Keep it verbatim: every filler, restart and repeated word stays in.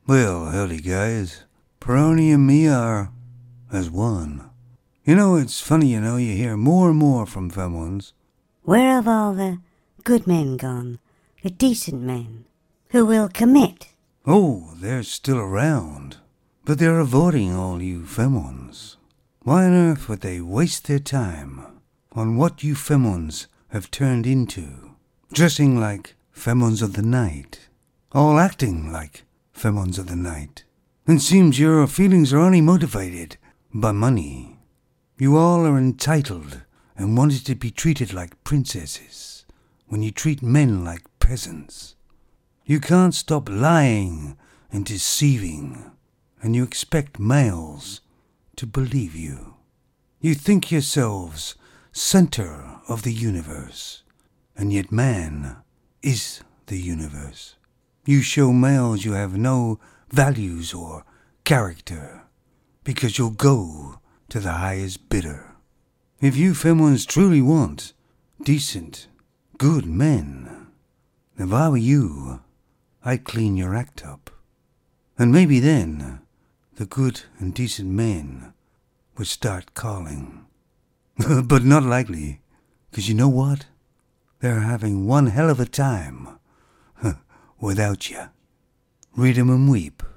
Well, howdy guys. Peroni and me are as one. You know, it's funny, you know, you hear more and more from femons. Where have all the good men gone? The decent men who will commit? Oh, they're still around. But they're avoiding all you femons. Why on earth would they waste their time on what you femons have turned into? Dressing like femons of the night. All acting like femons of the night. It seems your feelings are only motivated by money. You all are entitled and wanted to be treated like princesses when you treat men like peasants. You can't stop lying and deceiving, and you expect males to believe you. You think yourselves center of the universe, and yet man is the universe. You show males you have no values or character because you'll go to the highest bidder. If you femons truly want decent, good men, if I were you, I'd clean your act up. And maybe then the good and decent men would start calling. But not likely, because you know what? They're having one hell of a time without you. Read 'em and weep.